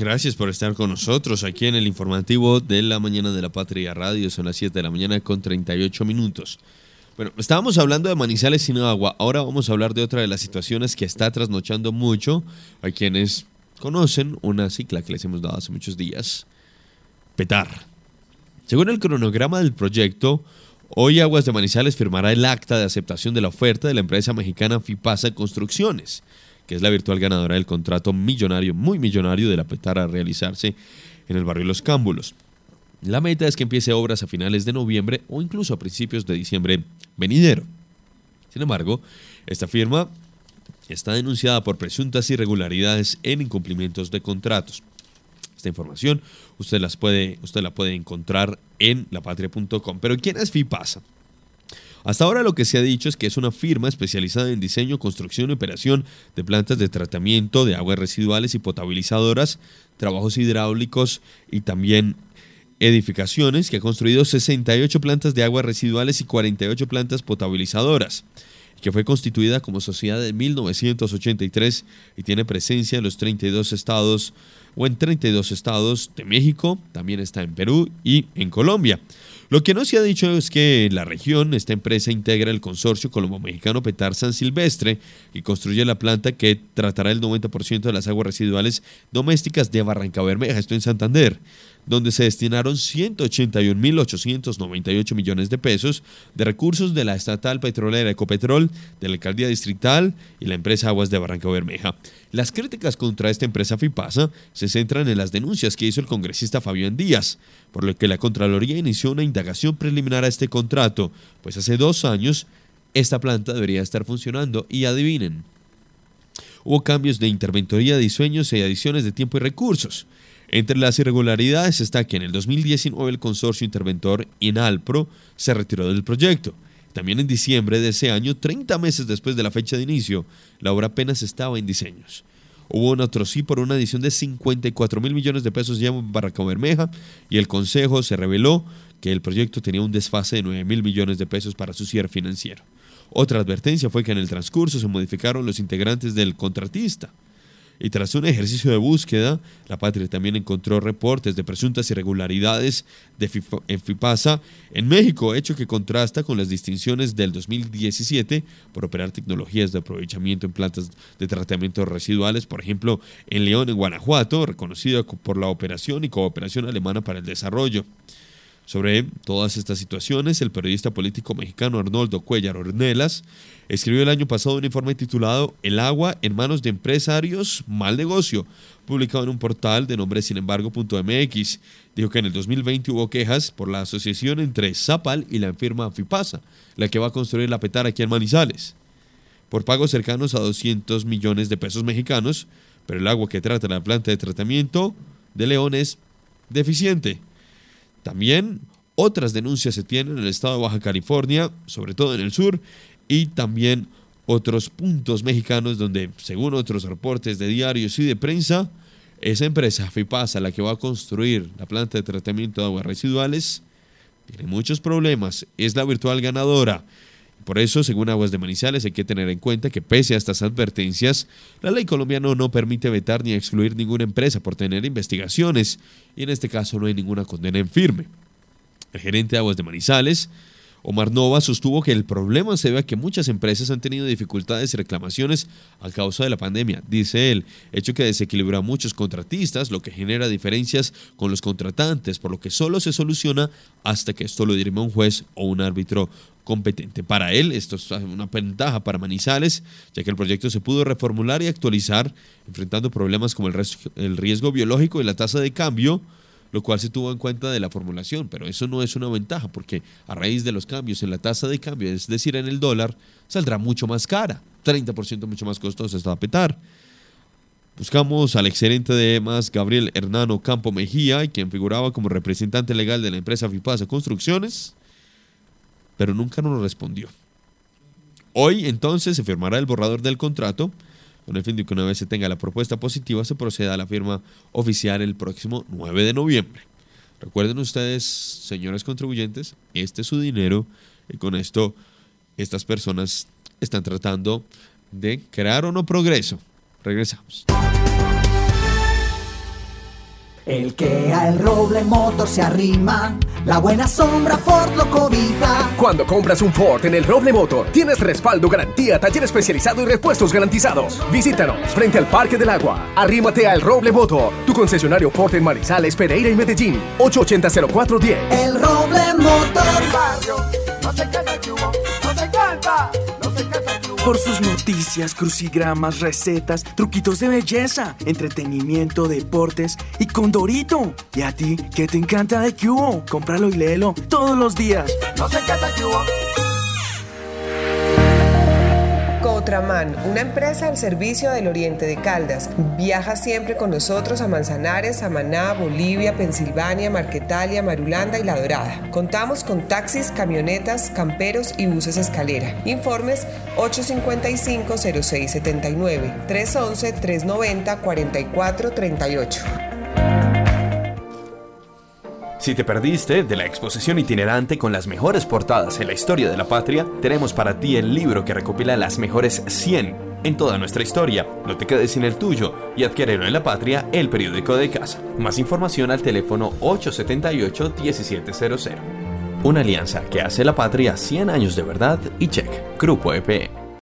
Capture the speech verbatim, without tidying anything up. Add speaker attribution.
Speaker 1: Gracias por estar con nosotros aquí en el informativo de la mañana de la Patria Radio. Son las siete de la mañana con treinta y ocho minutos. Bueno, estábamos hablando de Manizales sin agua. Ahora vamos a hablar de otra de las situaciones que está trasnochando mucho a quienes conocen una cicla que les hemos dado hace muchos días. Petar. Según el cronograma del proyecto, hoy Aguas de Manizales firmará el acta de aceptación de la oferta de la empresa mexicana Fipasa Construcciones, que es la virtual ganadora del contrato millonario, muy millonario de la Petar a realizarse en el barrio Los Cámbulos. La meta es que empiece obras a finales de noviembre o incluso a principios de diciembre venidero. Sin embargo, esta firma está denunciada por presuntas irregularidades en incumplimientos de contratos. Esta información usted, las puede, usted la puede encontrar en la patria punto com. Pero ¿quién es Fipasa? Hasta ahora lo que se ha dicho es que es una firma especializada en diseño, construcción y operación de plantas de tratamiento de aguas residuales y potabilizadoras, trabajos hidráulicos y también edificaciones, que ha construido sesenta y ocho plantas de aguas residuales y cuarenta y ocho plantas potabilizadoras, que fue constituida como sociedad en mil novecientos ochenta y tres y tiene presencia en los treinta y dos estados o en treinta y dos estados de México, también está en Perú y en Colombia. Lo que no se ha dicho es que en la región esta empresa integra el consorcio colombo-mexicano Petar San Silvestre y construye la planta que tratará el noventa por ciento de las aguas residuales domésticas de Barrancabermeja, esto en Santander, donde se destinaron ciento ochenta y un mil ochocientos noventa y ocho millones de pesos de recursos de la estatal petrolera Ecopetrol, de la alcaldía distrital y la empresa Aguas de Barrancabermeja. Las críticas contra esta empresa Fipasa se centran en las denuncias que hizo el congresista Fabián Díaz, por lo que la Contraloría inició una indagación preliminar a este contrato, pues hace dos años esta planta debería estar funcionando y adivinen, hubo cambios de interventoría, diseños y adiciones de tiempo y recursos. Entre las irregularidades está que en el dos mil diecinueve el consorcio interventor Inalpro se retiró del proyecto. También en diciembre de ese año, treinta meses después de la fecha de inicio, la obra apenas estaba en diseños. Hubo un otro sí por una adición de cincuenta y cuatro mil millones de pesos ya en Barrancabermeja y el Consejo se reveló que el proyecto tenía un desfase de nueve mil millones de pesos para su cierre financiero. Otra advertencia fue que en el transcurso se modificaron los integrantes del contratista. Y tras un ejercicio de búsqueda, la Patria también encontró reportes de presuntas irregularidades de Fipasa en México, hecho que contrasta con las distinciones del dos mil diecisiete por operar tecnologías de aprovechamiento en plantas de tratamiento residuales, por ejemplo, en León, en Guanajuato, reconocida por la operación y cooperación alemana para el desarrollo. Sobre todas estas situaciones, el periodista político mexicano Arnoldo Cuellar Ornelas escribió el año pasado un informe titulado El agua en manos de empresarios, mal negocio, publicado en un portal de nombre sin embargo punto m x. Dijo que en el dos mil veinte hubo quejas por la asociación entre Zapal y la firma Fipasa, la que va a construir la Petar aquí en Manizales, por pagos cercanos a doscientos millones de pesos mexicanos, pero el agua que trata la planta de tratamiento de León es deficiente. También otras denuncias se tienen en el estado de Baja California, sobre todo en el sur, y también otros puntos mexicanos donde, según otros reportes de diarios y de prensa, esa empresa Fipasa, la que va a construir la planta de tratamiento de aguas residuales, tiene muchos problemas, es la virtual ganadora. Por eso, según Aguas de Manizales, hay que tener en cuenta que pese a estas advertencias, la ley colombiana no permite vetar ni excluir ninguna empresa por tener investigaciones, y en este caso no hay ninguna condena en firme. El gerente de Aguas de Manizales, Omar Nova, sostuvo que el problema se debe a que muchas empresas han tenido dificultades y reclamaciones a causa de la pandemia, dice él, hecho que desequilibra a muchos contratistas, lo que genera diferencias con los contratantes, por lo que solo se soluciona hasta que esto lo dirima un juez o un árbitro competente. Para él, esto es una ventaja para Manizales, ya que el proyecto se pudo reformular y actualizar, enfrentando problemas como el, res- el riesgo biológico y la tasa de cambio, lo cual se tuvo en cuenta de la formulación, pero eso no es una ventaja, porque a raíz de los cambios en la tasa de cambio, es decir, en el dólar, saldrá mucho más cara, treinta por ciento mucho más costosa esta Petar. Buscamos al exgerente de E M A S, Gabriel Hernano Campo Mejía, quien figuraba como representante legal de la empresa Fipasa Construcciones, pero nunca nos respondió. Hoy, entonces, se firmará el borrador del contrato, con el fin de que una vez se tenga la propuesta positiva, se proceda a la firma oficial el próximo nueve de noviembre. Recuerden ustedes, señores contribuyentes, este es su dinero y con esto estas personas están tratando de crear o no progreso. Regresamos.
Speaker 2: El que a el Roble Motor se arrima, la buena sombra Ford lo cobija.
Speaker 3: Cuando compras un Ford en el Roble Motor, tienes respaldo, garantía, taller especializado y repuestos garantizados. Visítanos frente al Parque del Agua. Arrímate a El Roble Motor, tu concesionario Ford en Manizales, Pereira y Medellín. ocho ochenta cero cuatro diez.
Speaker 2: El Roble Motor.
Speaker 4: Barrio, no se canta el yugo, no se canta, no se canta el yugo.
Speaker 5: Por sus noticias, crucigramas, recetas, truquitos de belleza, entretenimiento, deportes y Condorito. ¿Y a ti qué te encanta de Cubo? Cómpralo y léelo todos los días.
Speaker 4: No se canta el yugo.
Speaker 6: Cotraman, una empresa al servicio del Oriente de Caldas. Viaja siempre con nosotros a Manzanares, Samaná, Bolivia, Pensilvania, Marquetalia, Marulanda y La Dorada. Contamos con taxis, camionetas, camperos y buses escalera. Informes ocho cinco cinco, cero seis siete nueve, tres once, tres noventa, cuarenta y cuatro treinta y ocho.
Speaker 7: Si te perdiste de la exposición itinerante con las mejores portadas en la historia de la patria, tenemos para ti el libro que recopila las mejores cien en toda nuestra historia. No te quedes sin el tuyo y adquiérelo en La Patria, el periódico de casa. Más información al teléfono ocho siete ocho, uno siete cero cero. Una alianza que hace La Patria cien años de verdad y check. Grupo E P E.